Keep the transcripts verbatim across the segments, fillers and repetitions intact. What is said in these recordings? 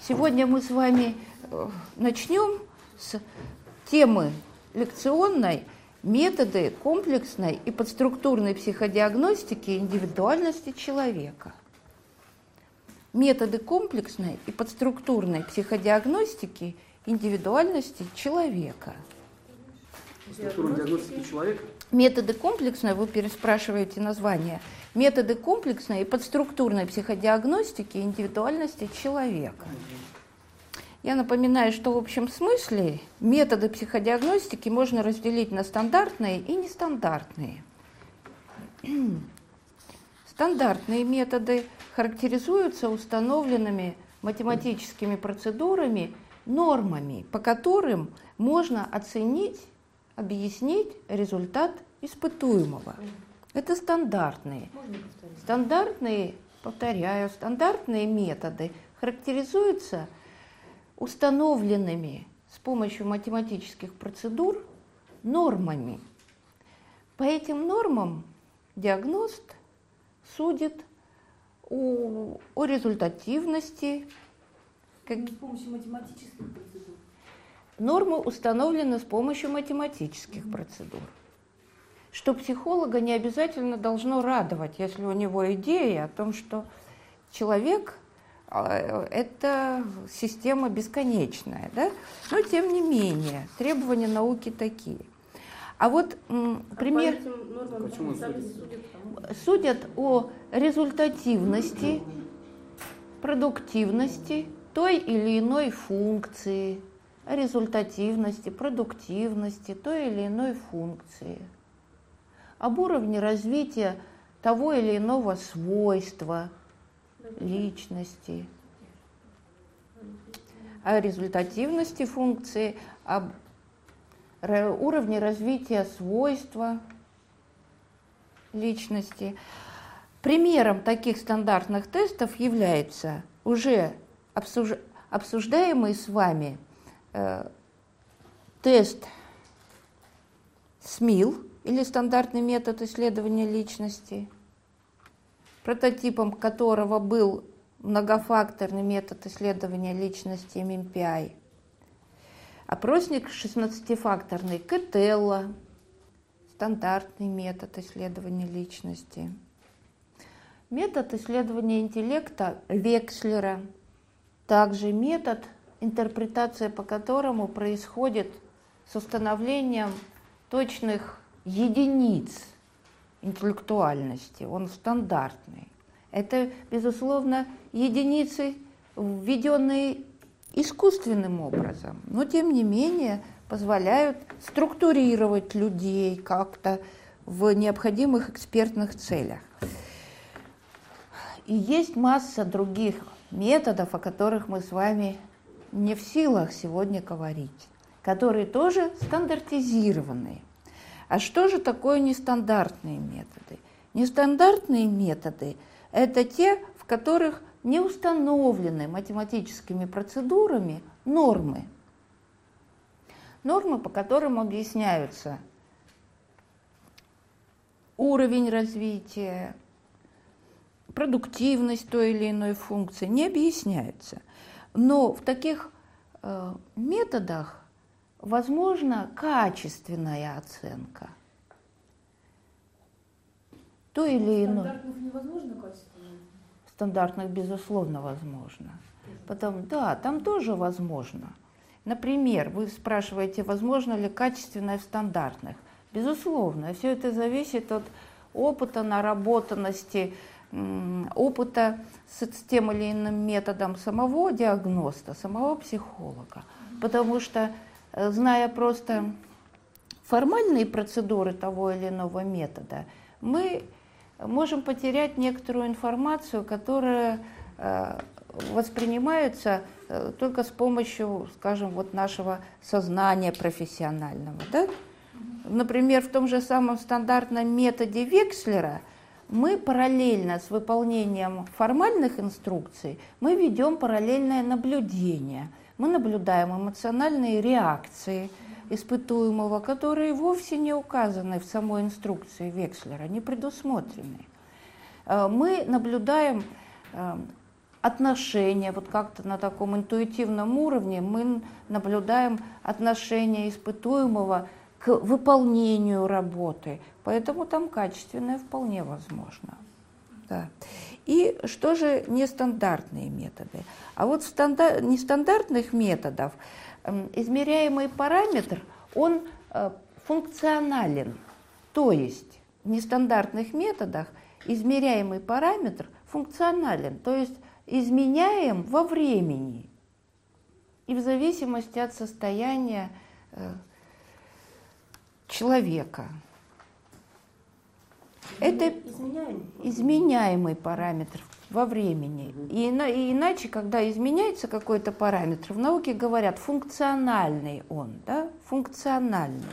Сегодня мы с вами начнем с темы лекционной «Методы комплексной и подструктурной психодиагностики индивидуальности человека». Методы комплексной и подструктурной психодиагностики индивидуальности человека. Структурной диагностики человека? Методы комплексной, вы переспрашиваете название, методы комплексной и подструктурной психодиагностики индивидуальности человека. Я напоминаю, что в общем смысле методы психодиагностики можно разделить на стандартные и нестандартные. Стандартные методы характеризуются установленными математическими процедурами, нормами, по которым можно оценить, объяснить результат испытуемого. Это стандартные. Стандартные, повторяю, стандартные методы характеризуются установленными с помощью математических процедур нормами. По этим нормам диагност судит о, о результативности. Как... С помощью математических процедур. Нормы установлены с помощью математических mm-hmm. процедур. Что психолога не обязательно должно радовать, если у него идея о том, что человек – это система бесконечная, да? Но тем не менее, требования науки такие. А вот м, а пример… Почему судят? Судят о результативности, продуктивности той или иной функции, о результативности, продуктивности той или иной функции, об уровне развития того или иного свойства личности, о результативности функции, об уровне развития свойства личности. Примером таких стандартных тестов является уже обсуж... обсуждаемый с вами э, тест СМИЛ, или стандартный метод исследования личности, прототипом которого был многофакторный метод исследования личности эм эм пи ай, опросник шестнадцатифакторный Кетелло, стандартный метод исследования личности, метод исследования интеллекта Векслера, также метод, интерпретация по которому происходит с установлением точных единиц интеллектуальности, он стандартный. Это, безусловно, единицы, введенные искусственным образом, но, тем не менее, позволяют структурировать людей как-то в необходимых экспертных целях. И есть масса других методов, о которых мы с вами не в силах сегодня говорить, которые тоже стандартизированы. А что же такое нестандартные методы? Нестандартные методы – это те, в которых не установлены математическими процедурами нормы. Нормы, по которым объясняются уровень развития, продуктивность той или иной функции, не объясняются. Но в таких э, методах возможна качественная оценка той или иной. Стандартных невозможно качественная? Стандартных, безусловно, возможно. Потом, да, там тоже возможно. Например, вы спрашиваете, возможно ли качественное в стандартных. Безусловно, все это зависит от опыта, наработанности, опыта с тем или иным методом самого диагноста, самого психолога. Потому что, зная просто формальные процедуры того или иного метода, мы можем потерять некоторую информацию, которая воспринимается только с помощью, скажем, вот нашего сознания профессионального. Да? Например, в том же самом стандартном методе Векслера мы параллельно с выполнением формальных инструкций мы ведем параллельное наблюдение. Мы наблюдаем эмоциональные реакции испытуемого, которые вовсе не указаны в самой инструкции Векслера, не предусмотрены. Мы наблюдаем отношения, вот как-то на таком интуитивном уровне мы наблюдаем отношение испытуемого к выполнению работы, поэтому там качественное вполне возможно. Да. И что же нестандартные методы? А вот в стандар... нестандартных методах э, измеряемый параметр, он э, функционален, то есть в нестандартных методах измеряемый параметр функционален, то есть изменяем во времени и в зависимости от состояния э, человека. Это изменяемый. изменяемый параметр во времени. И, и иначе, когда изменяется какой-то параметр, в науке говорят, функциональный он, да? Функциональный.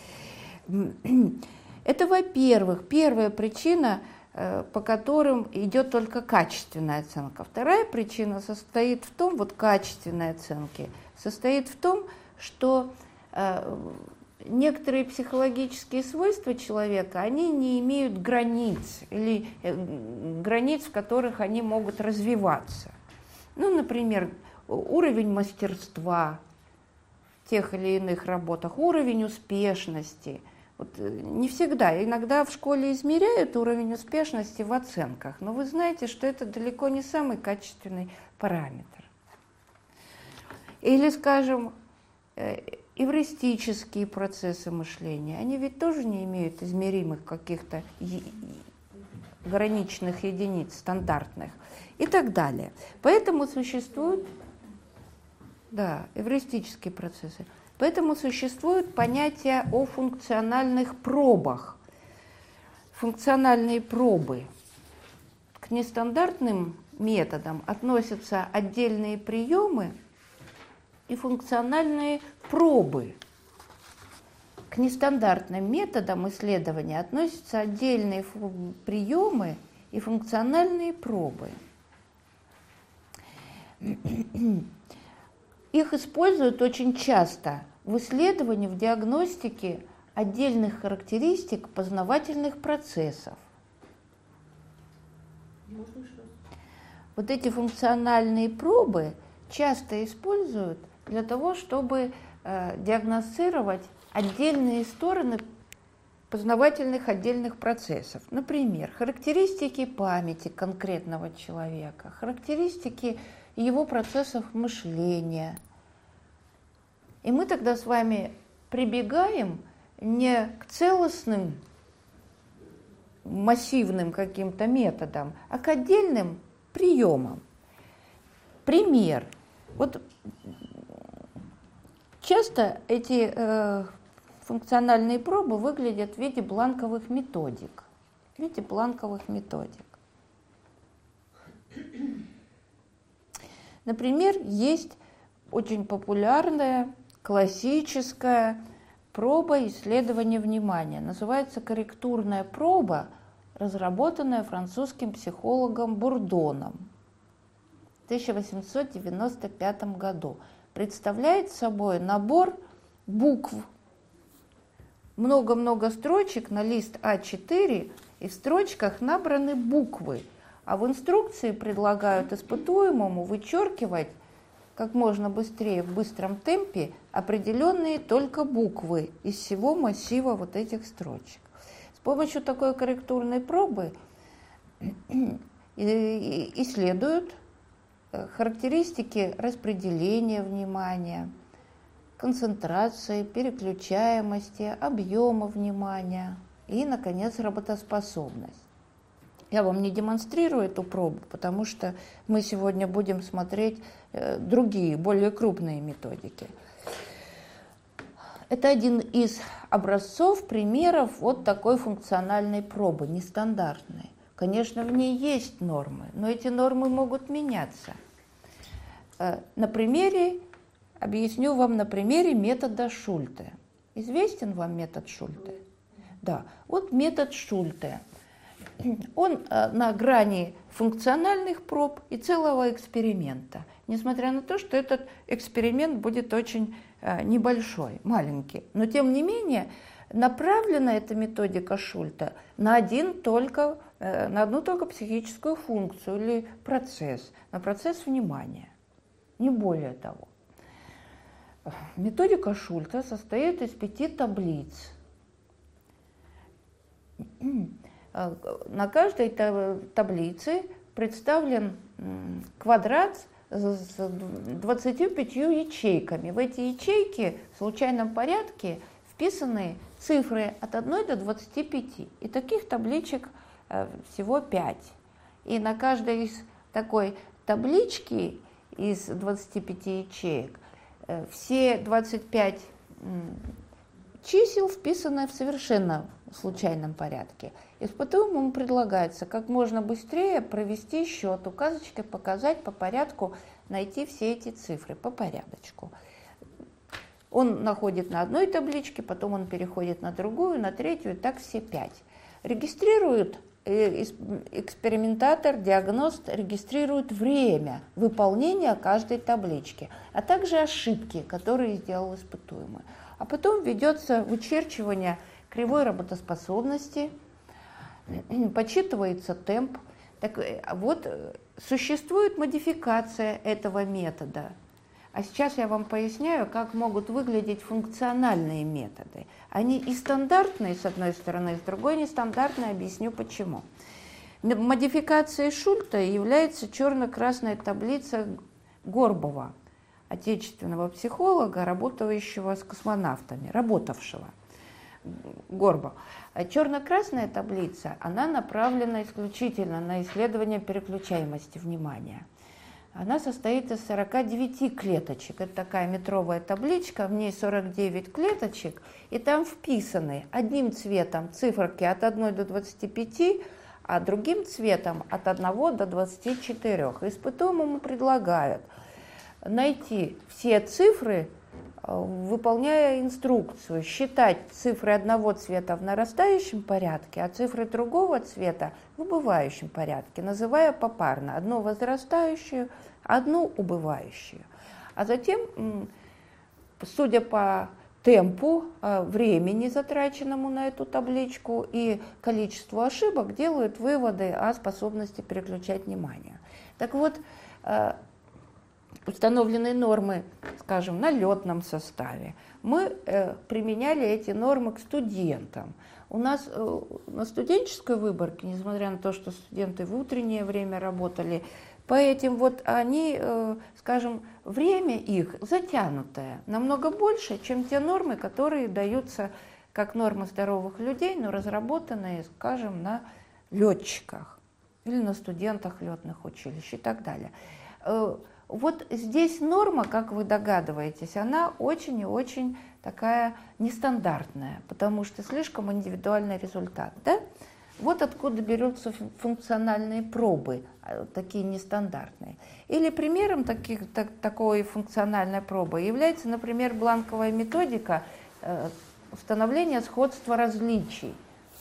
Это, во-первых, первая причина, по которым идет только качественная оценка. Вторая причина состоит в том, вот качественной оценки, состоит в том, что э, некоторые психологические свойства человека, они не имеют границ, или э, границ, в которых они могут развиваться. Ну, например, уровень мастерства в тех или иных работах, уровень успешности. Вот не всегда, иногда в школе измеряют уровень успешности в оценках, но вы знаете, что это далеко не самый качественный параметр. Или, скажем, эвристические процессы мышления, они ведь тоже не имеют измеримых каких-то граничных единиц, стандартных и так далее. Поэтому существуют, да, эвристические процессы. Поэтому существует понятие о функциональных пробах. Функциональные пробы. К нестандартным методам относятся отдельные приемы и функциональные пробы. К нестандартным методам исследования относятся отдельные приемы и функциональные пробы. Их используют очень часто в исследовании, в диагностике отдельных характеристик познавательных процессов. Вот эти функциональные пробы часто используют для того, чтобы э, диагностировать отдельные стороны познавательных отдельных процессов. Например, характеристики памяти конкретного человека, характеристики его процессов мышления. И мы тогда с вами прибегаем не к целостным, массивным каким-то методам, а к отдельным приемам. Пример. Вот часто эти э, функциональные пробы выглядят в виде бланковых методик. В виде бланковых методик. Например, есть очень популярная классическая проба исследования внимания. Называется корректурная проба, разработанная французским психологом Бурдоном в тысяча восемьсот девяносто пятом году. Представляет собой набор букв. Много-много строчек на лист а четыре, и в строчках набраны буквы. А в инструкции предлагают испытуемому вычеркивать как можно быстрее, в быстром темпе, определенные только буквы из всего массива вот этих строчек. С помощью такой корректурной пробы исследуют характеристики распределения внимания, концентрации, переключаемости, объема внимания и, наконец, работоспособность. Я вам не демонстрирую эту пробу, потому что мы сегодня будем смотреть э, другие, более крупные методики. Это один из образцов, примеров вот такой функциональной пробы, нестандартной. Конечно, в ней есть нормы, но эти нормы могут меняться. Э, на примере, объясню вам на примере метода Шульте. Известен вам метод Шульте? Да, вот метод Шульте. Он на грани функциональных проб и целого эксперимента, несмотря на то, что этот эксперимент будет очень небольшой, маленький. Но тем не менее направлена эта методика Шульта на один только на одну только психическую функцию или процесс, на процесс внимания, не более того. Методика Шульца состоит из пяти таблиц. На каждой таблице представлен квадрат с двадцатью пятью ячейками. В эти ячейки в случайном порядке вписаны цифры от одной до двадцати пяти. И таких табличек всего пять. И на каждой из такой таблички из двадцати пяти ячеек все двадцать пять чисел вписаны в совершенно случайном порядке. Испытуемому предлагается как можно быстрее провести счет, указочкой показать по порядку, найти все эти цифры по порядочку. Он находит на одной табличке, потом он переходит на другую, на третью, и так все пять. Регистрирует экспериментатор, диагност регистрирует время выполнения каждой таблички, а также ошибки, которые сделал испытуемый. А потом ведется вычерчивание кривой работоспособности, подсчитывается темп. Так вот, существует модификация этого метода. А сейчас я вам поясняю, как могут выглядеть функциональные методы. Они и стандартные, с одной стороны, с другой нестандартные, объясню почему. Модификацией Шульца является черно-красная таблица Горбова, отечественного психолога, работающего с космонавтами, работавшего. Горбов. Черно-красная таблица, она направлена исключительно на исследование переключаемости внимания. Она состоит из сорока девяти клеточек. Это такая метровая табличка, в ней сорок девять клеточек, и там вписаны одним цветом циферки от одной до двадцати пяти, а другим цветом от одного до двадцати четырёх. Испытуемому предлагают найти все цифры, выполняя инструкцию, считать цифры одного цвета в нарастающем порядке, а цифры другого цвета в убывающем порядке, называя попарно одну возрастающую, одну убывающую. А затем, судя по темпу, времени, затраченному на эту табличку, и количеству ошибок, делают выводы о способности переключать внимание. Так вот, установленные нормы, скажем, на летном составе. Мы э, применяли эти нормы к студентам. У нас э, на студенческой выборке, несмотря на то, что студенты в утреннее время работали, по этим вот они, э, скажем, время их затянутое намного больше, чем те нормы, которые даются как нормы здоровых людей, но разработанные, скажем, на летчиках или на студентах летных училищ и так далее. Э, Вот здесь норма, как вы догадываетесь, она очень и очень такая нестандартная, потому что слишком индивидуальный результат. Да? Вот откуда берутся функциональные пробы, такие нестандартные. Или примером таких, так, такой функциональной пробы является, например, бланковая методика э, установления сходства различий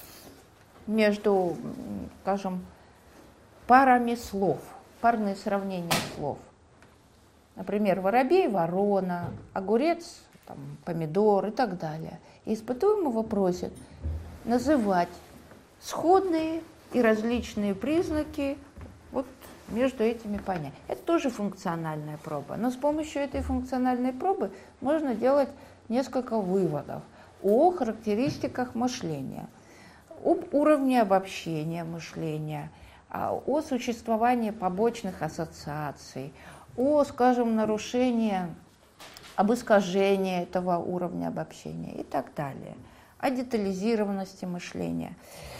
между, скажем, парами слов, парные сравнения слов. Например, воробей, ворона, огурец, там, помидор и так далее. И испытуемого просят называть сходные и различные признаки вот между этими понятиями. Это тоже функциональная проба. Но с помощью этой функциональной пробы можно делать несколько выводов о характеристиках мышления, об уровне обобщения мышления, о существовании побочных ассоциаций, о, скажем, нарушении, об искажении этого уровня обобщения и так далее, о детализированности мышления.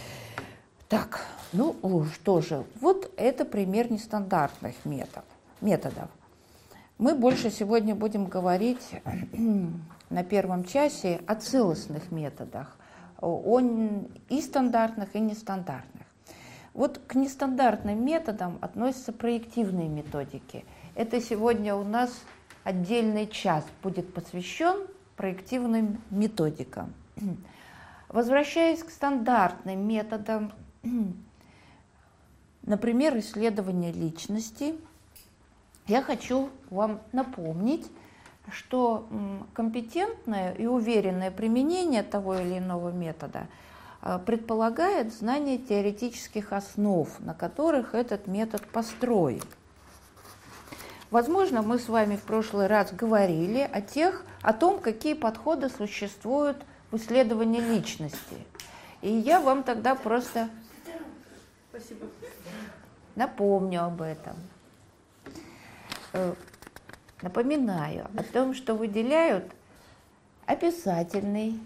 Так, ну что же, вот это пример нестандартных методов. методов. Мы больше сегодня будем говорить на первом часе о целостных методах, о и стандартных, и нестандартных. Вот к нестандартным методам относятся проективные методики. Это сегодня у нас отдельный час будет посвящен проективным методикам. Возвращаясь к стандартным методам, например, исследования личности, я хочу вам напомнить, что компетентное и уверенное применение того или иного метода предполагает знание теоретических основ, на которых этот метод построен. Возможно, мы с вами в прошлый раз говорили о тех, о том, какие подходы существуют в исследовании личности. И я вам тогда просто Спасибо. напомню об этом. Напоминаю о том, что выделяют описательный,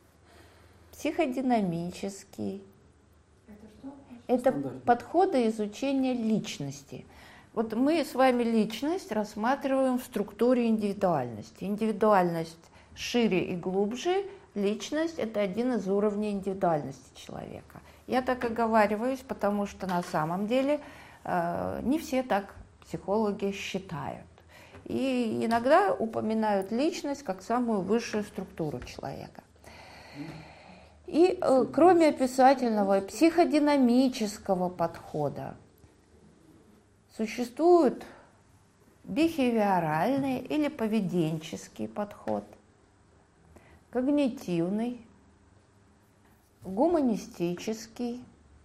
психодинамический. Это что? Это Стандартный. подходы изучения личности. Вот мы с вами личность рассматриваем в структуре индивидуальности. Индивидуальность шире и глубже, личность – это один из уровней индивидуальности человека. Я так оговариваюсь, потому что на самом деле э, не все так психологи считают. И иногда упоминают личность как самую высшую структуру человека. И э, кроме описательного и психодинамического подхода существует бихевиоральный или поведенческий подход, когнитивный, гуманистический,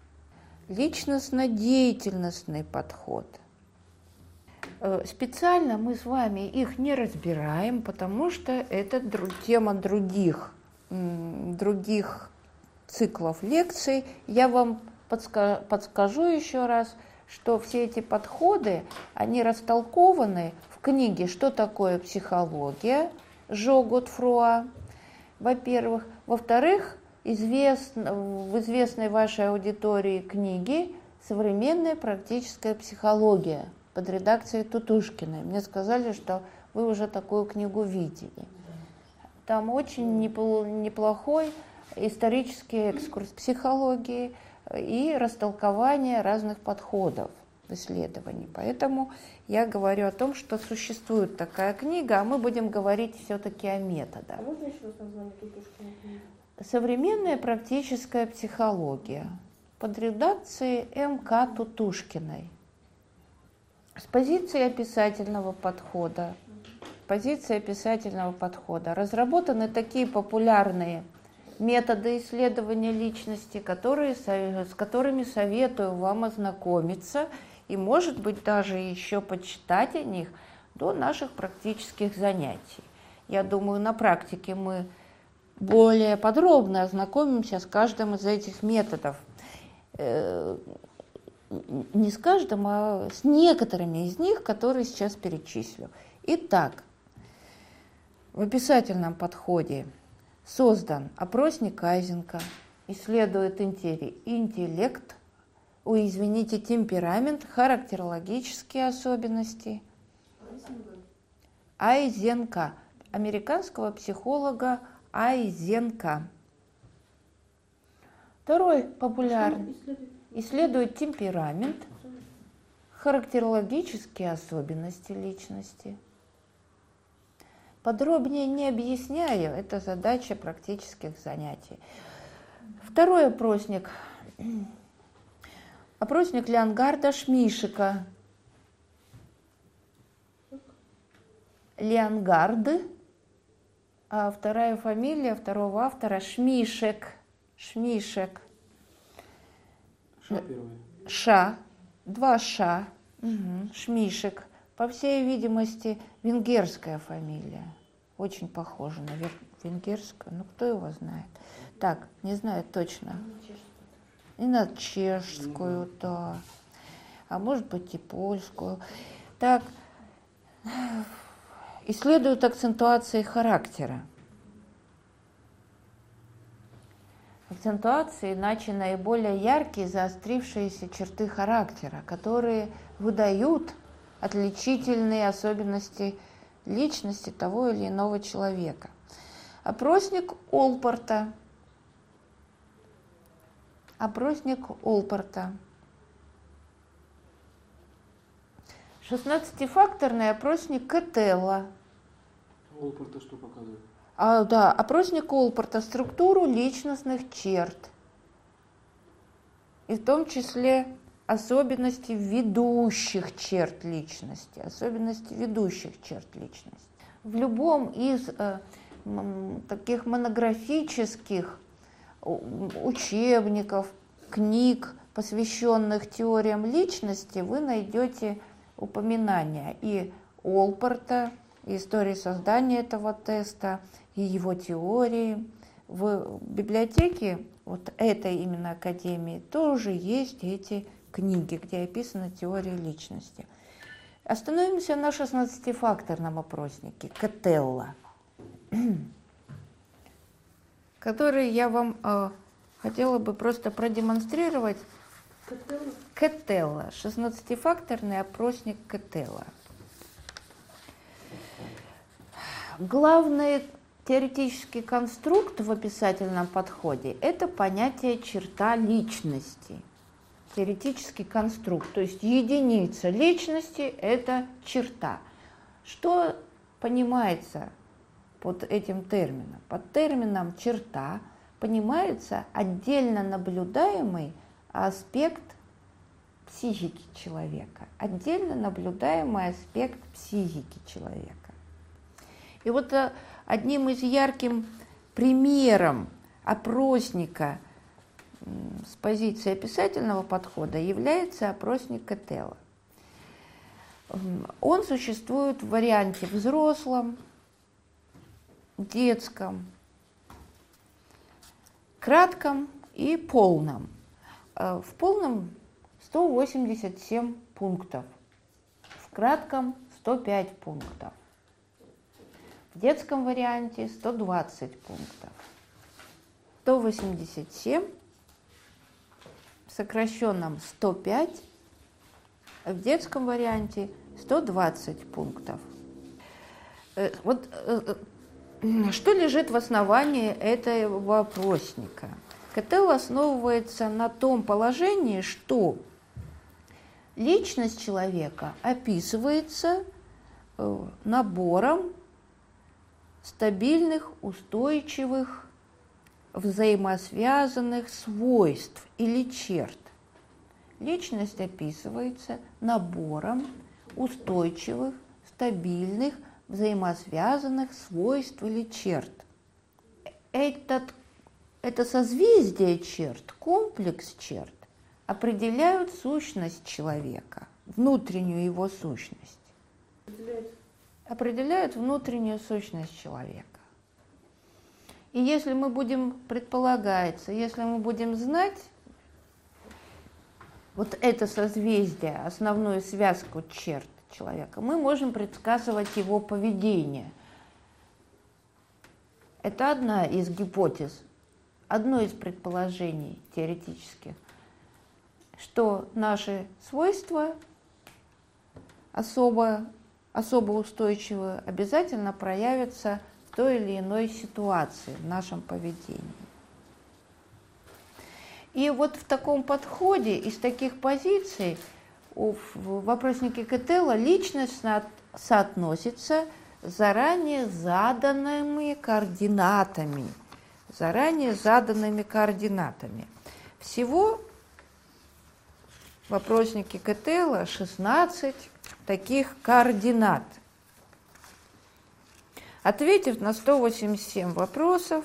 личностно-деятельностный подход. Специально мы с вами их не разбираем, потому что это тема других, других циклов лекций. Я вам подска- подскажу еще раз, что все эти подходы, они растолкованы в книге «Что такое психология» Жо Готфруа, во-первых. Во-вторых, известно, в известной вашей аудитории книге «Современная практическая психология» под редакцией Тутушкиной. Мне сказали, что вы уже такую книгу видели. Там очень неплохой исторический экскурс психологии и растолкование разных подходов исследований. Поэтому я говорю о том, что существует такая книга, а мы будем говорить все-таки о методах. А можно еще раз название Тутушкиной книги? Современная практическая психология под редакцией М К Тутушкиной. С позиции описательного подхода, с позиции описательного подхода разработаны такие популярные методы исследования личности, которые, с которыми советую вам ознакомиться и, может быть, даже еще почитать о них до наших практических занятий. Я думаю, на практике мы более подробно ознакомимся с каждым из этих методов. Не с каждым, а с некоторыми из них, которые сейчас перечислю. Итак, в описательном подходе создан опросник Айзенка, исследует интеллект, ой, извините, темперамент, характерологические особенности. Айзенка, американского психолога Айзенка. Второй популярный. Исследует темперамент, характерологические особенности личности. Подробнее не объясняю, это задача практических занятий. Второй опросник. Опросник Леонгарда Шмишека. Леонгард, а вторая фамилия второго автора Шмишек. Шмишек. Ша первая. Ша, два ша, угу. Шмишек. По всей видимости, венгерская фамилия. Очень похожа на венгерскую, но кто его знает. Так, не знаю точно. И на чешскую, да. А может быть и польскую. Так, исследуют акцентуации характера. Акцентуации, иначе наиболее яркие заострившиеся черты характера, которые выдают отличительные особенности личности того или иного человека. Опросник Олпорта. Опросник Олпорта. шестнадцатифакторный опросник Кетелла. Олпорта что показывает? А, да, опросник Олпорта, структуру личностных черт, и в том числе особенности ведущих черт личности, особенности ведущих черт личности. В любом из э, м, таких монографических учебников, книг, посвященных теориям личности, вы найдете упоминания и Олпорта, и истории создания этого теста, и его теории. В библиотеке вот этой именно академии тоже есть эти книги, где описана теория личности. Остановимся на шестнадцатифакторном опроснике Котелло, который я вам э, хотела бы просто продемонстрировать. Котелло? Котелло, шестнадцатифакторный опросник Котелло. Главный теоретический конструкт в описательном подходе – это понятие черта личности. Теоретический конструкт, то есть единица личности – это черта. Что понимается под этим термином? Под термином «черта» понимается отдельно наблюдаемый аспект психики человека, отдельно наблюдаемый аспект психики человека. И вот одним из ярких примеров опросника с позиции описательного подхода является опросник Котелло. Он существует в варианте взрослом, детском, кратком и полном. В полном сто восемьдесят семь пунктов, в кратком сто пять пунктов, в детском варианте сто двадцать пунктов, сто восемьдесят семь, в сокращенном сто пять, в детском варианте сто двадцать пунктов. Вот что лежит в основании этого опросника? Котелло основывается на том положении, что личность человека описывается набором стабильных, устойчивых, взаимосвязанных свойств или черт. Личность описывается набором устойчивых, стабильных, взаимосвязанных свойств или черт. Этот, это созвездие черт, комплекс черт определяют сущность человека, внутреннюю его сущность. Определяет. Определяют внутреннюю сущность человека. И если мы будем предполагать, если мы будем знать вот это созвездие, основную связку черт человека, мы можем предсказывать его поведение. Это одна из гипотез, одно из предположений теоретических, что наши свойства особо, особо устойчивые обязательно проявятся в той или иной ситуации в нашем поведении. И вот в таком подходе, из таких позиций, в вопроснике Котелло личность соотносится с заранее заданными координатами. Заранее заданными координатами. Всего в вопроснике Котелло шестнадцать таких координат. Ответив на сто восемьдесят семь вопросов,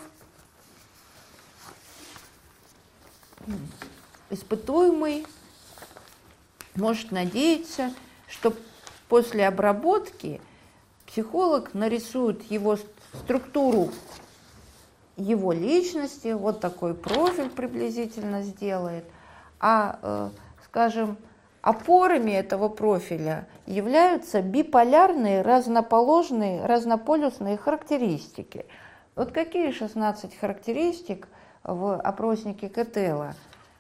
испытуемый может надеяться, что после обработки психолог нарисует его структуру его личности, вот такой профиль приблизительно сделает, а, э, скажем, опорами этого профиля являются биполярные, разноположные, разнополюсные характеристики. Вот какие шестнадцать характеристик в опроснике Котелло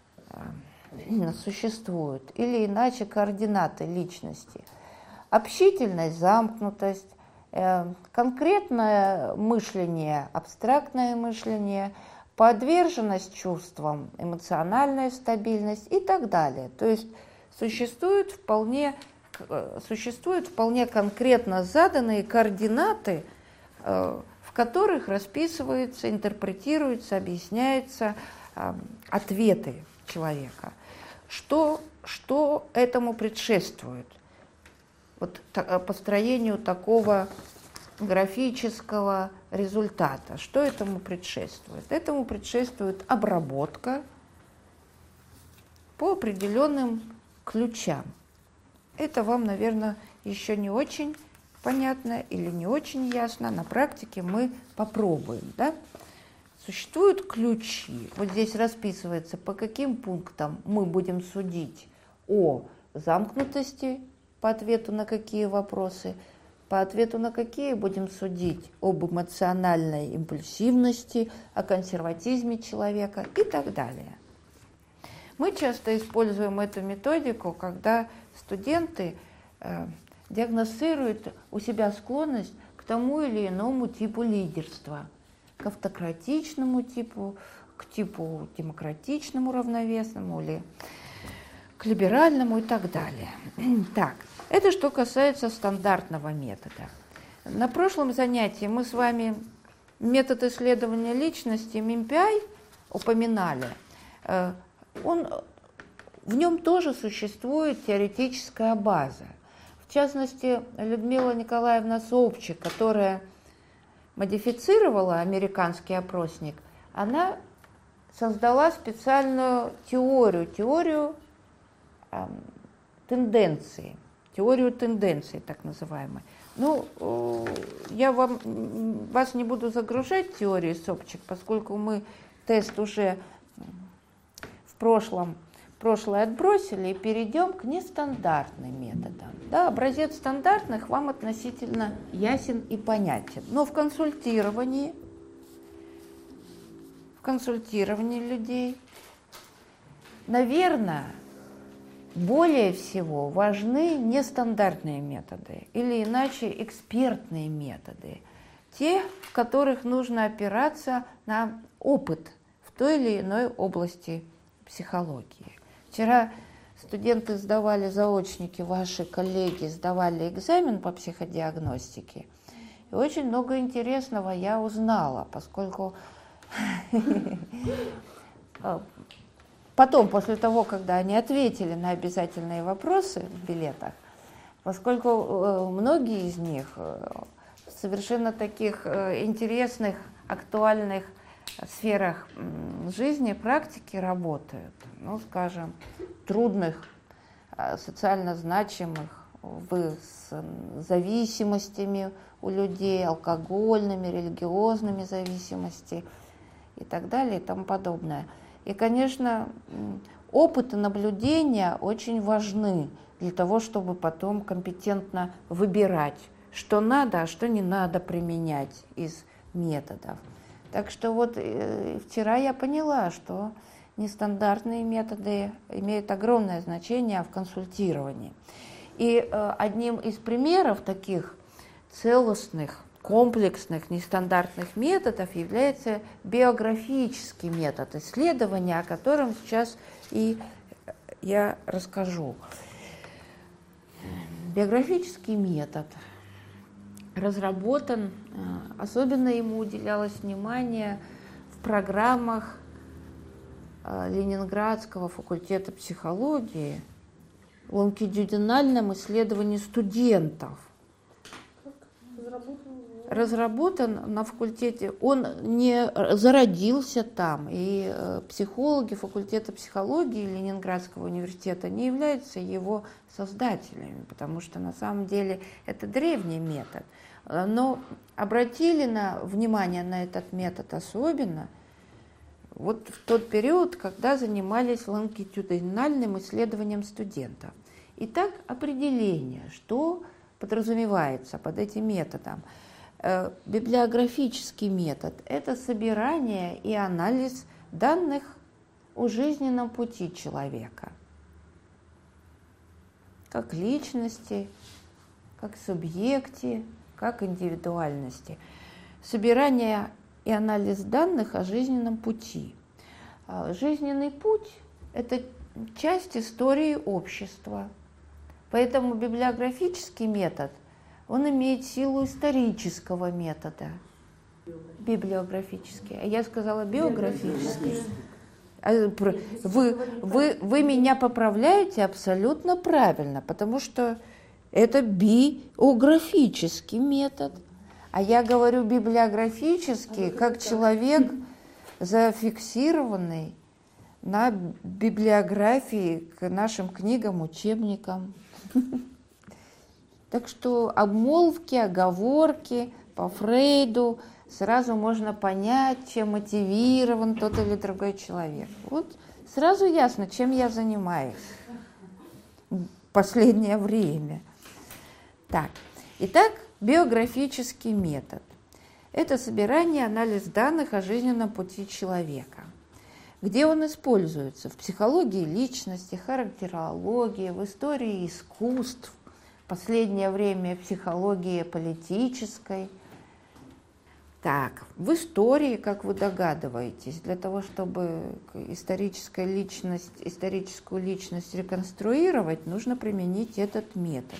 существуют, или иначе координаты личности? Общительность, замкнутость, э, конкретное мышление, абстрактное мышление, подверженность чувствам, эмоциональная стабильность и так далее. То есть существуют вполне, существуют вполне конкретно заданные координаты, э, в которых расписываются, интерпретируются, объясняются э, ответы человека. Что, что этому предшествует? Вот построению такого графического результата. Что этому предшествует? Этому предшествует обработка по определенным ключам. Это вам, наверное, еще не очень понятно или не очень ясно. На практике мы попробуем. Да? Существуют ключи. Вот здесь расписывается, по каким пунктам мы будем судить о замкнутости, по ответу на какие вопросы, по ответу на какие будем судить об эмоциональной импульсивности, о консерватизме человека и так далее. Мы часто используем эту методику, когда студенты э, диагностируют у себя склонность к тому или иному типу лидерства, к автократичному типу, к типу демократичному, равновесному или к либеральному и так далее. Так, это что касается стандартного метода. На прошлом занятии мы с вами метод исследования личности эм эм пи ай упоминали. Он, в нем тоже существует теоретическая база. В частности, Людмила Николаевна Собчик, которая модифицировала американский опросник, она создала специальную теорию, теорию э, тенденции, теорию тенденций, так называемой. Ну, э, я вам, вас не буду загружать теорией Собчик, поскольку мы тест уже в прошлом, прошлое отбросили, и перейдем к нестандартным методам. Да, образец стандартных вам относительно ясен и понятен. Но в консультировании, в консультировании людей, наверное, более всего важны нестандартные методы, или иначе экспертные методы, те, в которых нужно опираться на опыт в той или иной области психологии. Вчера студенты сдавали, заочники, ваши коллеги сдавали экзамен по психодиагностике, и очень много интересного я узнала, поскольку потом, после того, когда они ответили на обязательные вопросы в билетах, поскольку многие из них в совершенно таких интересных, актуальных сферах жизни, практики работают, ну, скажем, трудных, социально значимых, с зависимостями у людей, алкогольными, религиозными зависимостями и так далее и тому подобное. И, конечно, опыт и наблюдения очень важны для того, чтобы потом компетентно выбирать, что надо, а что не надо применять из методов. Так что вот э, вчера я поняла, что нестандартные методы имеют огромное значение в консультировании. И э, одним из примеров таких целостных, комплексных, нестандартных методов является биографический метод исследования, о котором сейчас и я расскажу. Биографический метод разработан, особенно ему уделялось внимание в программах Ленинградского факультета психологии в лонгитюдинальном исследовании студентов. Разработан на факультете, он не зародился там, и психологи факультета психологии Ленинградского университета не являются его создателями, потому что на самом деле это древний метод. Но обратили на внимание на этот метод особенно вот в тот период, когда занимались лонгитюдинальным исследованием студентов. Итак, определение, что подразумевается под этим методом. Библиографический метод – это собирание и анализ данных о жизненном пути человека, как личности, как субъекте, как индивидуальности. Собирание и анализ данных о жизненном пути. Жизненный путь – это часть истории общества, поэтому библиографический метод – он имеет силу исторического метода, библиографический. А я сказала биографический. Вы, вы, вы меня поправляете абсолютно правильно, потому что это биографический метод. А я говорю библиографически, как человек, зафиксированный на библиографии к нашим книгам, учебникам. Так что обмолвки, оговорки по Фрейду сразу можно понять, чем мотивирован тот или другой человек. Вот сразу ясно, чем я занимаюсь в последнее время. Так, итак, биографический метод. Это собирание, анализ данных о жизненном пути человека. Где он используется? В психологии личности, характерологии, в истории искусств, в последнее время в психологии политической. Так, в истории, как вы догадываетесь, для того, чтобы историческую личность, историческую личность реконструировать, нужно применить этот метод.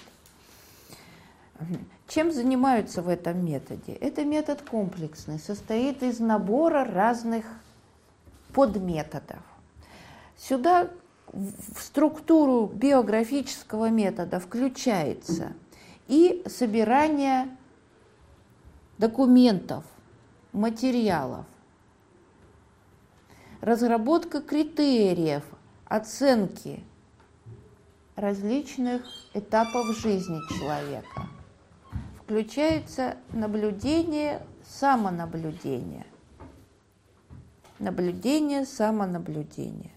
Чем занимаются в этом методе? Это метод комплексный, состоит из набора разных подметодов. Сюда в структуру биографического метода включается и собирание документов, материалов, разработка критериев оценки различных этапов жизни человека. Включается наблюдение, самонаблюдение. Наблюдение, самонаблюдение.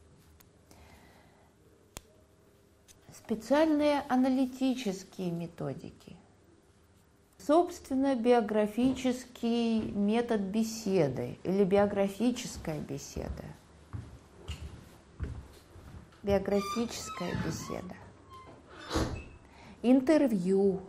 Специальные аналитические методики. Собственно, биографический метод беседы или биографическая беседа. Биографическая беседа. Интервью.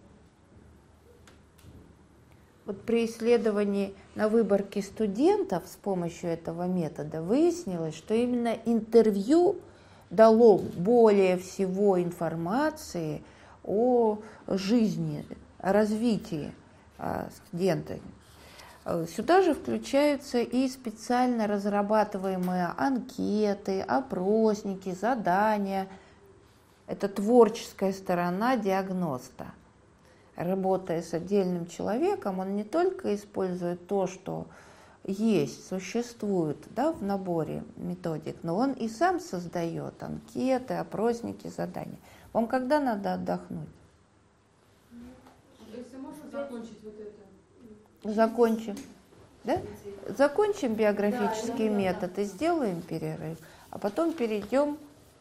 Вот при исследовании на выборке студентов с помощью этого метода выяснилось, что именно интервью дало более всего информации о жизни, о развитии студента. Сюда же включаются и специально разрабатываемые анкеты, опросники, задания. Это творческая сторона диагноста. Работая с отдельным человеком, он не только использует то, что есть, существует, да, в наборе методик, но он и сам создает анкеты, опросники, задания. Вам когда надо отдохнуть? Если можно закончить вот это. Закончим. Да? Закончим биографический Да, метод да. и сделаем перерыв, а потом перейдем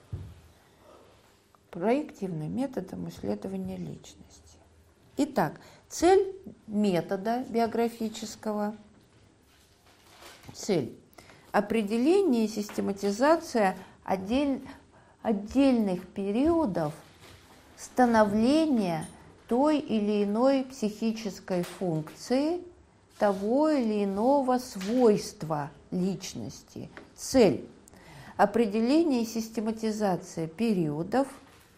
к проективным методам исследования личности. Итак, цель метода биографического. Цель. Определение и систематизация отдель, отдельных периодов становления той или иной психической функции, того или иного свойства личности. Цель. Определение и систематизация периодов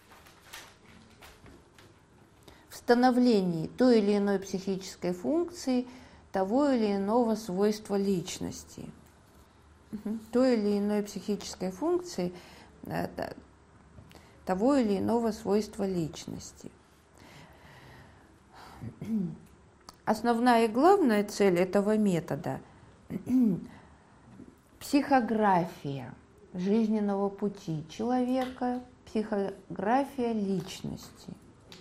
в становлении той или иной психической функции, того или иного свойства личности. Угу. Той или иной психической функции, того или иного свойства личности. Основная и главная цель этого метода – психография жизненного пути человека, психография личности.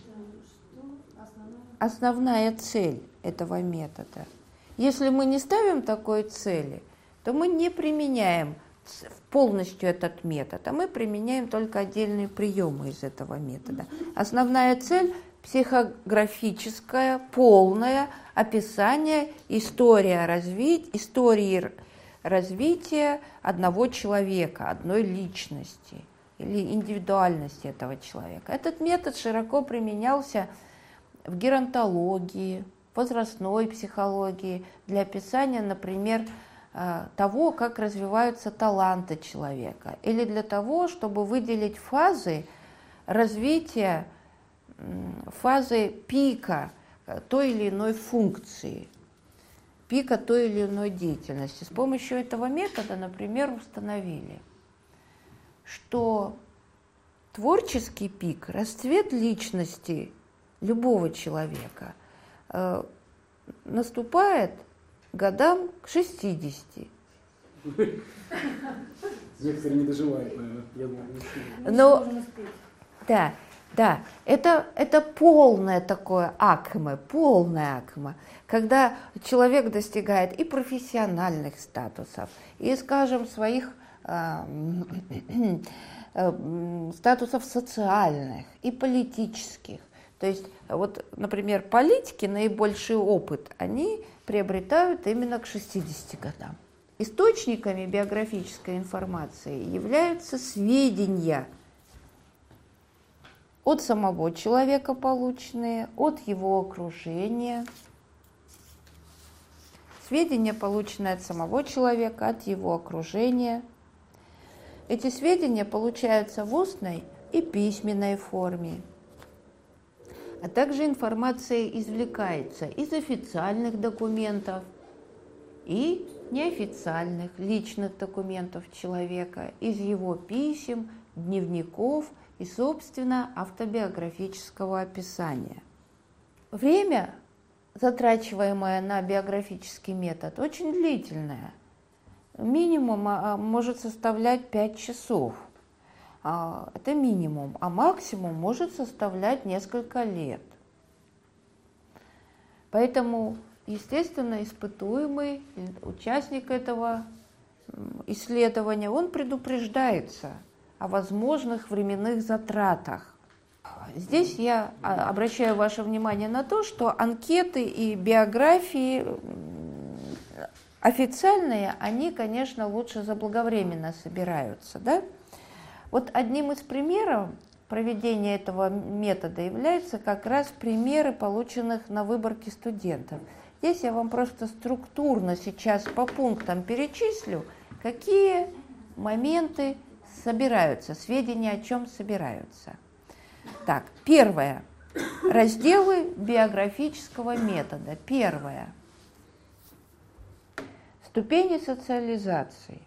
Основная цель этого метода. Если мы не ставим такой цели, то мы не применяем полностью этот метод, а мы применяем только отдельные приемы из этого метода. Основная цель – психографическое, полное описание истории развития, истории развития одного человека, одной личности или индивидуальности этого человека. Этот метод широко применялся в геронтологии, возрастной психологии для описания, например, того, как развиваются таланты человека, или для того, чтобы выделить фазы развития, фазы пика той или иной функции, пика той или иной деятельности. С помощью этого метода, например, установили, что творческий пик, расцвет личности любого человека наступает годам к шестидесяти. Некоторые не доживают, наверное. Я думаю, не Но, да, да, это, это полное такое акме, полное акме, когда человек достигает и профессиональных статусов, и, скажем, своих э, э, статусов социальных и политических. То есть, вот, например, политики наибольший опыт они приобретают именно к шестидесяти годам. Источниками биографической информации являются сведения от самого человека, полученные, от его окружения. Сведения, полученные от самого человека, от его окружения. Эти сведения получаются в устной и письменной форме. А также информация извлекается из официальных документов и неофициальных личных документов человека, из его писем, дневников и, собственно, автобиографического описания. Время, затрачиваемое на биографический метод, очень длительное. Минимум может составлять пять часов. Это минимум, а максимум может составлять несколько лет. Поэтому, естественно, испытуемый, участник этого исследования, он предупреждается о возможных временных затратах. Здесь я обращаю ваше внимание на то, что анкеты и биографии официальные, они, конечно, лучше заблаговременно собираются, да? Вот одним из примеров проведения этого метода являются как раз примеры, полученных на выборке студентов. Здесь я вам просто структурно сейчас по пунктам перечислю, какие моменты собираются, сведения о чем собираются. Так, первое. Разделы биографического метода. Первое. Ступени социализации.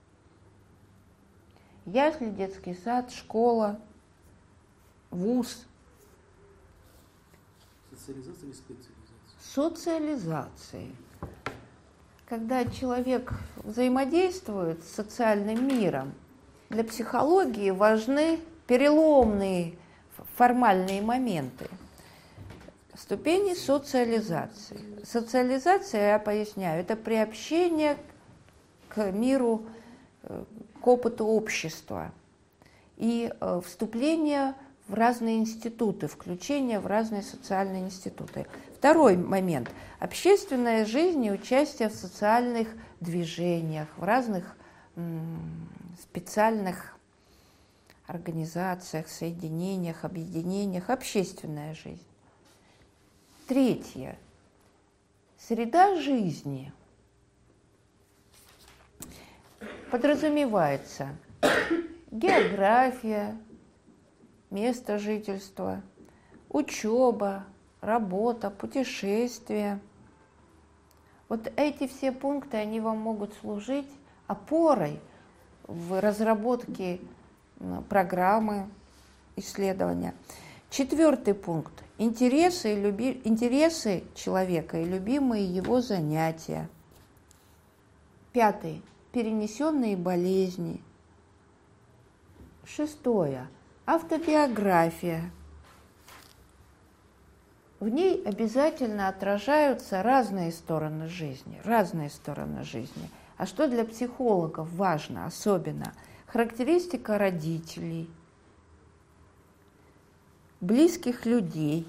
Ясли, детский сад, школа, вуз. Социализация или специализация? Социализации. Когда человек взаимодействует с социальным миром, для психологии важны переломные формальные моменты. Ступени социализации. Социализация, я поясняю, это приобщение к миру, к опыту общества и вступление в разные институты, включение в разные социальные институты. Второй момент. Общественная жизнь и участие в социальных движениях, в разных м, специальных организациях, соединениях, объединениях, общественная жизнь. Третье. Среда жизни. Подразумевается география, место жительства, учеба, работа, путешествия. Вот эти все пункты, они вам могут служить опорой в разработке программы исследования. Четвертый пункт. Интересы, и люби... Интересы человека и любимые его занятия. Пятый. Перенесенные болезни. Шестое. Автобиография. В ней обязательно отражаются разные стороны жизни, разные стороны жизни. А что для психологов важно особенно? Характеристика родителей, близких людей,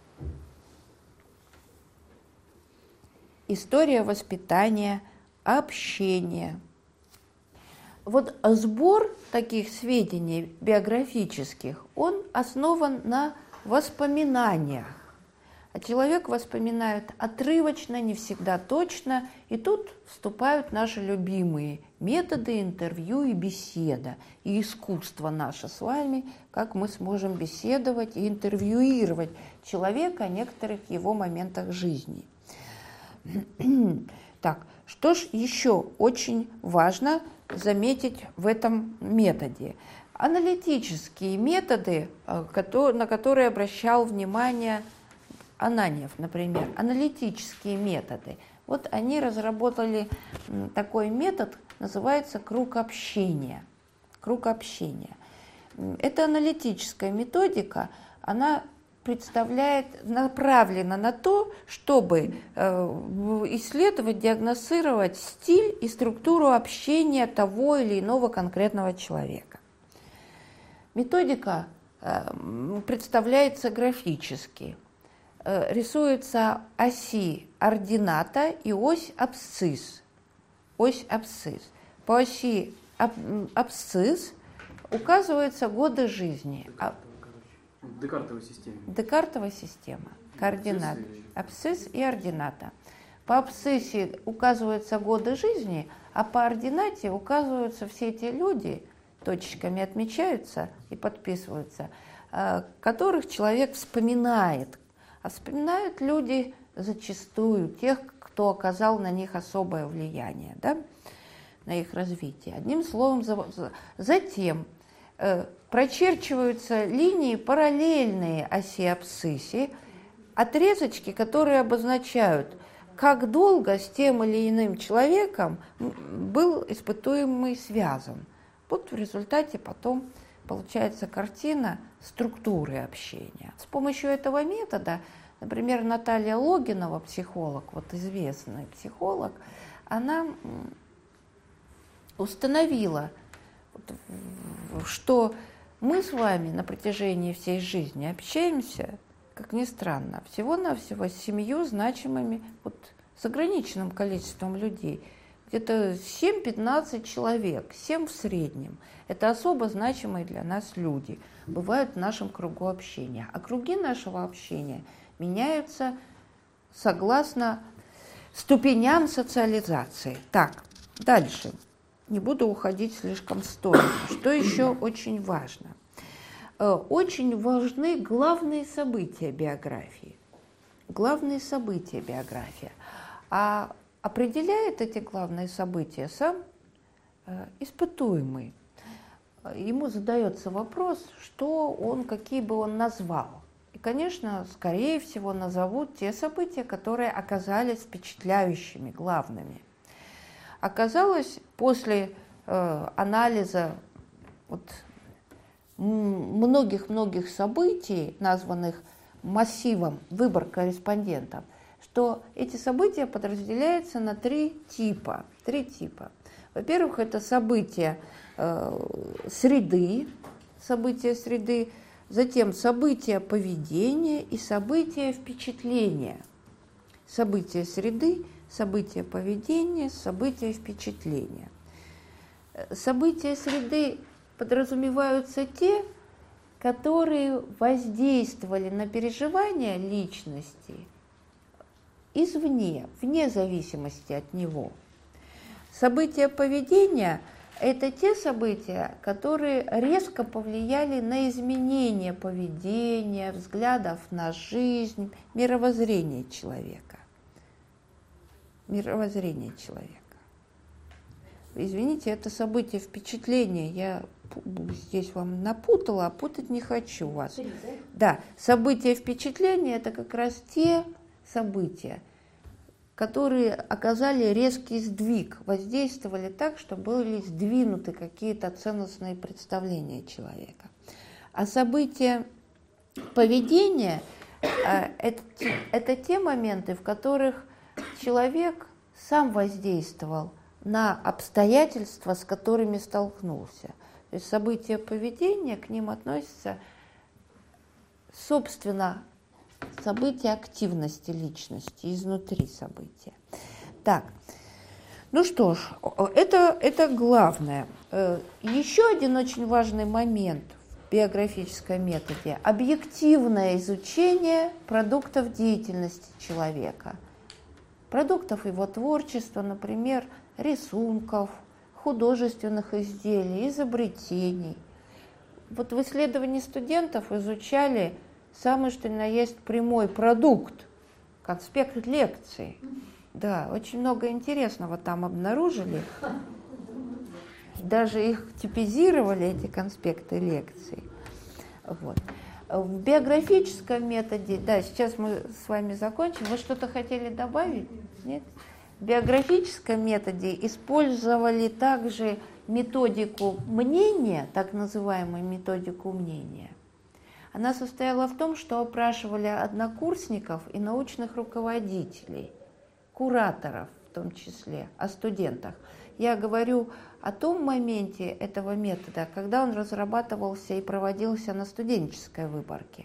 история воспитания, общения. Вот сбор таких сведений биографических, он основан на воспоминаниях. А человек воспоминает отрывочно, не всегда точно, и тут вступают наши любимые методы интервью и беседа, и искусство наше с вами, как мы сможем беседовать и интервьюировать человека о некоторых его моментах жизни. Так, что ж еще очень важно заметить в этом методе? Аналитические методы, на которые обращал внимание Ананьев, например, аналитические методы. Вот они разработали такой метод, называется круг общения. Круг общения. Эта аналитическая методика, она представляет, направлена на то, чтобы исследовать, диагностировать стиль и структуру общения того или иного конкретного человека. Методика представляется графически. Рисуется оси ордината и ось абсцисс. Ось абсцисс. По оси аб, абсцисс указываются годы жизни. Декартовая система. Декартовая система. Координат. Абсцисс и ордината. По абсциссе указываются годы жизни, а по ординате указываются все те люди, точечками отмечаются и подписываются, которых человек вспоминает. А вспоминают люди зачастую тех, кто оказал на них особое влияние, да, на их развитие. Одним словом, затем э, прочерчиваются линии, параллельные оси абсциссе, отрезочки, которые обозначают, как долго с тем или иным человеком был испытуемый связан. Вот в результате потом получается картина структуры общения. С помощью этого метода, например, Наталья Логинова, психолог, вот известный психолог, она установила, что мы с вами на протяжении всей жизни общаемся, как ни странно, всего-навсего с семью значимыми, вот, с ограниченным количеством людей. Где-то семь-пятнадцать человек, семь в среднем. Это особо значимые для нас люди, бывают в нашем кругу общения. А круги нашего общения меняются согласно ступеням социализации. Так, дальше. Не буду уходить слишком в сторону. Что еще очень важно? Очень важны главные события биографии. Главные события биографии. А определяет эти главные события сам э, испытуемый. Ему задается вопрос, что он, какие бы он назвал. И, конечно, скорее всего, назовут те события, которые оказались впечатляющими, главными. Оказалось, после э, анализа вот, многих-многих событий, названных массивом выбор корреспондентов, что эти события подразделяются на три типа. Три типа. Во-первых, это события э, среды, события среды, затем события поведения и события впечатления. События среды, события поведения, события впечатления. События среды подразумеваются те, которые воздействовали на переживания личности извне, вне зависимости от него. События поведения – это те события, которые резко повлияли на изменение поведения, взглядов на жизнь, мировоззрение человека. Мировоззрение человека. Извините, это событие впечатления. Я здесь вам напутала, а путать не хочу вас. Да, события впечатления – это как раз те события, которые оказали резкий сдвиг, воздействовали так, что были сдвинуты какие-то ценностные представления человека. А события поведения это, это те моменты, в которых человек сам воздействовал на обстоятельства, с которыми столкнулся. То есть события поведения, к ним относятся, собственно, события активности личности, изнутри события. Так, ну что ж, это, это главное. Еще один очень важный момент в биографическом методе – объективное изучение продуктов деятельности человека. Продуктов его творчества, например, рисунков, художественных изделий, изобретений. Вот в исследовании студентов изучали самый что ни на есть прямой продукт, конспект лекций. Да, очень много интересного там обнаружили. Даже их типизировали, эти конспекты лекций. Вот. В биографическом методе, да, сейчас мы с вами закончим. Вы что-то хотели добавить? Нет? В биографическом методе использовали также методику мнения, так называемую методику мнения. Она состояла в том, что опрашивали однокурсников и научных руководителей, кураторов в том числе, о студентах. Я говорю о том моменте этого метода, когда он разрабатывался и проводился на студенческой выборке.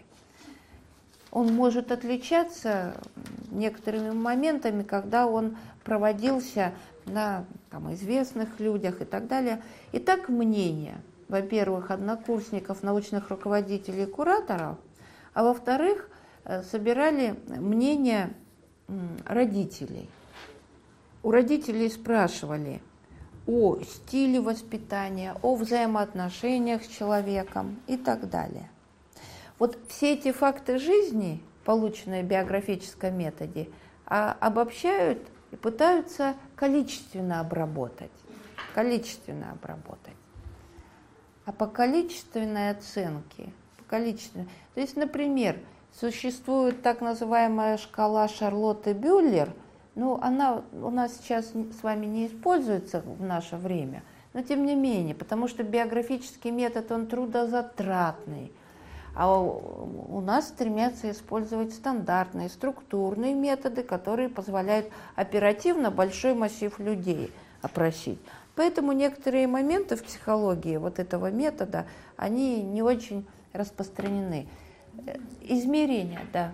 Он может отличаться некоторыми моментами, когда он проводился на там, известных людях и так далее. Итак, мнение, во-первых, однокурсников, научных руководителей и кураторов, а во-вторых, собирали мнение родителей. У родителей спрашивали о стиле воспитания, о взаимоотношениях с человеком и так далее. Вот все эти факты жизни, полученные в биографическом методе, обобщают и пытаются количественно обработать. Количественно обработать. А по количественной оценке, по количественной, то есть, например, существует так называемая шкала Шарлотты-Бюллер, ну, она у нас сейчас с вами не используется в наше время, но тем не менее, потому что биографический метод, он трудозатратный, а у нас стремятся использовать стандартные, структурные методы, которые позволяют оперативно большой массив людей опросить. Поэтому некоторые моменты в психологии вот этого метода, они не очень распространены. Измерения, да.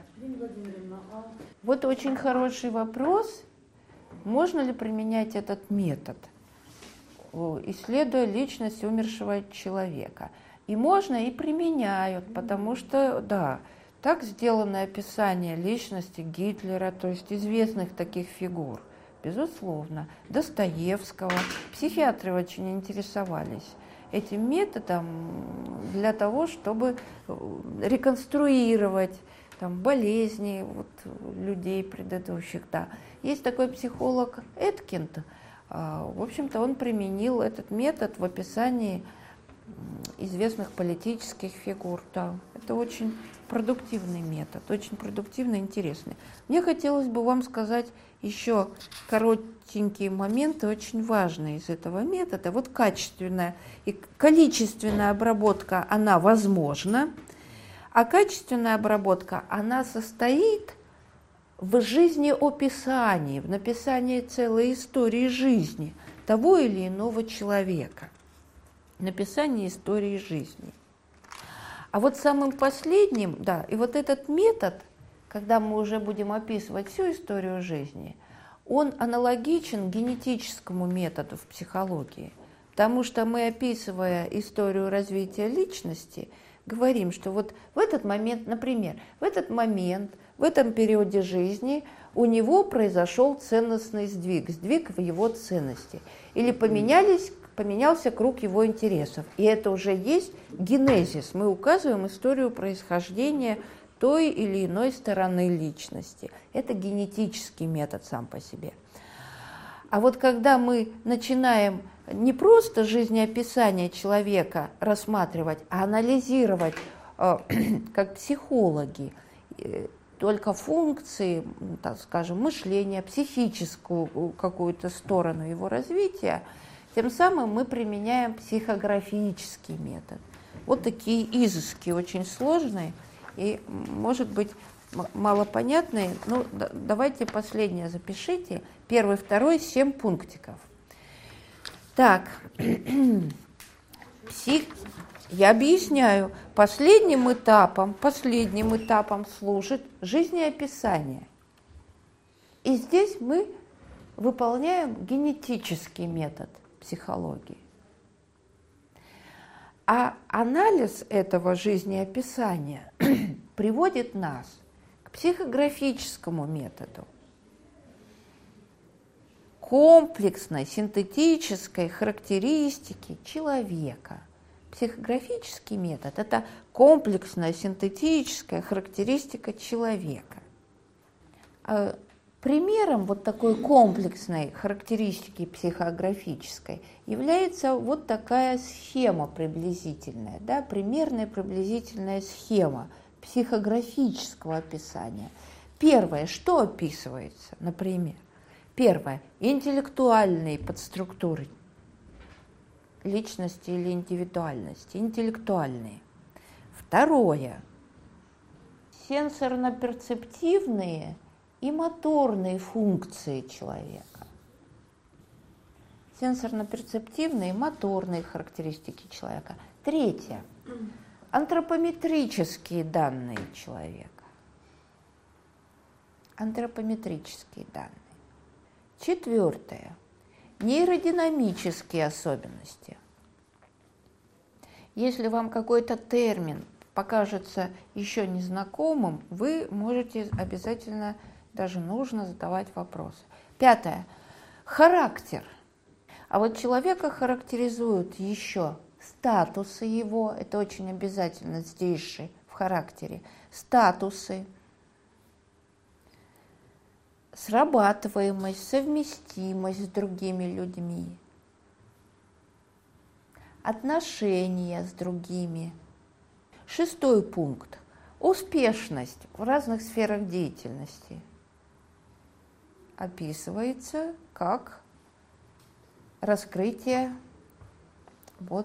Вот очень хороший вопрос. Можно ли применять этот метод, исследуя личность умершего человека? И можно, и применяют, потому что, да, так сделано описание личности Гитлера, то есть известных таких фигур, безусловно, Достоевского. Психиатры очень интересовались этим методом для того, чтобы реконструировать там, болезни вот, людей предыдущих. Да. Есть такой психолог Эткинд, в общем-то, он применил этот метод в описании известных политических фигур. Да. Это очень продуктивный метод, очень продуктивный, интересный. Мне хотелось бы вам сказать еще коротенькие моменты, очень важные из этого метода. Вот качественная и количественная обработка, она возможна, а качественная обработка, она состоит в жизнеописании, в написании целой истории жизни того или иного человека, написании истории жизни. А вот самым последним, да, и вот этот метод, когда мы уже будем описывать всю историю жизни, он аналогичен генетическому методу в психологии, потому что мы, описывая историю развития личности, говорим, что вот в этот момент, например, в этот момент, в этом периоде жизни у него произошел ценностный сдвиг, сдвиг в его ценности, или поменялись поменялся круг его интересов. И это уже есть генезис. Мы указываем историю происхождения той или иной стороны личности. Это генетический метод сам по себе. А вот когда мы начинаем не просто жизнеописание человека рассматривать, а анализировать, как психологи, только функции, так скажем, мышления, психическую какую-то сторону его развития, тем самым мы применяем психографический метод. Вот такие изыски очень сложные и, может быть, малопонятные. Ну, да, давайте последнее запишите. Первый, второй, семь пунктиков. Так, псих... я объясняю. Последним этапом, последним этапом служит жизнеописание. И здесь мы выполняем генетический метод психологии. А анализ этого жизнеописания приводит нас к психографическому методу, комплексной синтетической характеристики человека. Психографический метод – это комплексная синтетическая характеристика человека. Примером вот такой комплексной характеристики психографической является вот такая схема приблизительная, да, примерная приблизительная схема психографического описания. Первое, что описывается, например? Первое, интеллектуальные подструктуры личности или индивидуальности, интеллектуальные. Второе, сенсорно-перцептивные и моторные функции человека. Сенсорно-перцептивные и моторные характеристики человека. Третье. Антропометрические данные человека. Антропометрические данные. Четвертое. Нейродинамические особенности. Если вам какой-то термин покажется еще незнакомым, вы можете обязательно, даже нужно задавать вопросы. Пятое. Характер. А вот человека характеризуют еще статусы его, это очень обязательно здесь же, в характере, статусы, срабатываемость, совместимость с другими людьми, отношения с другими. Шестой пункт. Успешность в разных сферах деятельности описывается как раскрытие вот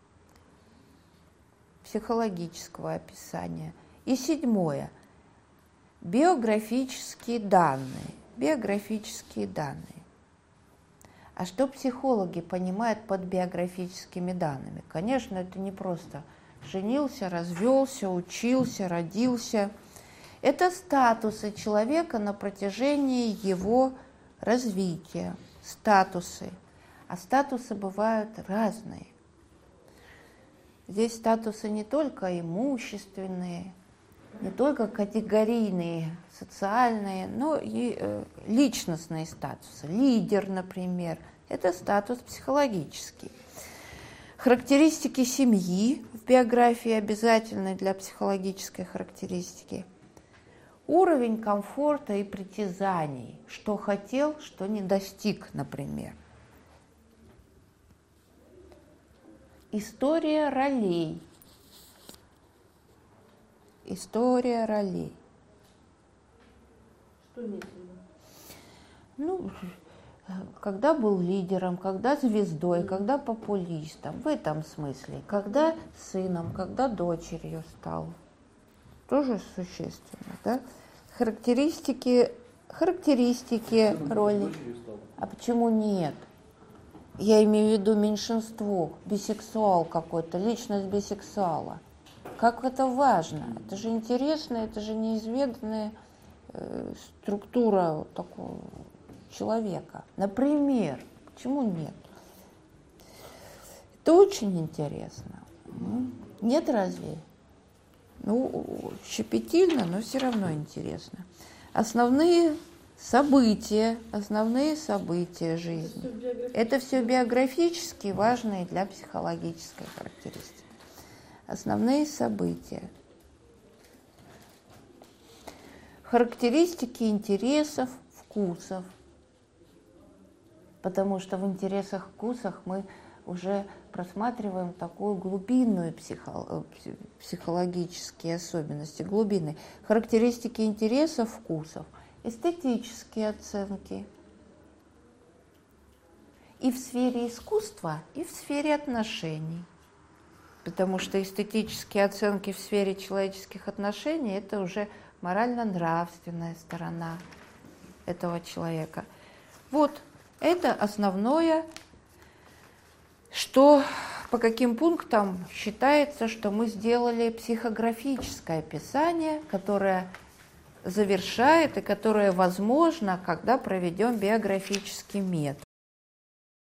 психологического описания. И седьмое. Биографические данные. Биографические данные. А что психологи понимают под биографическими данными? Конечно, это не просто женился, развелся, учился, родился. Это статусы человека на протяжении его развития. Статусы. А статусы бывают разные. Здесь статусы не только имущественные, не только категорийные, социальные, но и э, личностные статусы. Лидер, например, это статус психологический. Характеристики семьи в биографии обязательны для психологической характеристики. Уровень комфорта и притязаний, что хотел, что не достиг, например. История ролей. История ролей. Что имеется в виду? Ну, когда был лидером, когда звездой, когда популистом, в этом смысле. Когда сыном, когда дочерью стал. Тоже существенно, да? Характеристики, характеристики роли. А почему нет? Я имею в виду меньшинство, бисексуал какой-то, личность бисексуала. Как это важно? Это же интересно, это же неизведанная э, структура вот такого человека. Например, почему нет? Это очень интересно. Нет разве? Ну, щепетильно, но все равно интересно. Основные события, основные события жизни. Это все биографически важные для психологической характеристики. Основные события. Характеристики интересов, вкусов. Потому что в интересах, вкусах мы уже просматриваем такую глубинную психо, психологические особенности, глубины. Характеристики интересов, вкусов. Эстетические оценки. И в сфере искусства, и в сфере отношений. Потому что эстетические оценки в сфере человеческих отношений – это уже морально-нравственная сторона этого человека. Вот это основное, что по каким пунктам считается, что мы сделали психографическое описание, которое завершает и которое возможно, когда проведем биографический метод.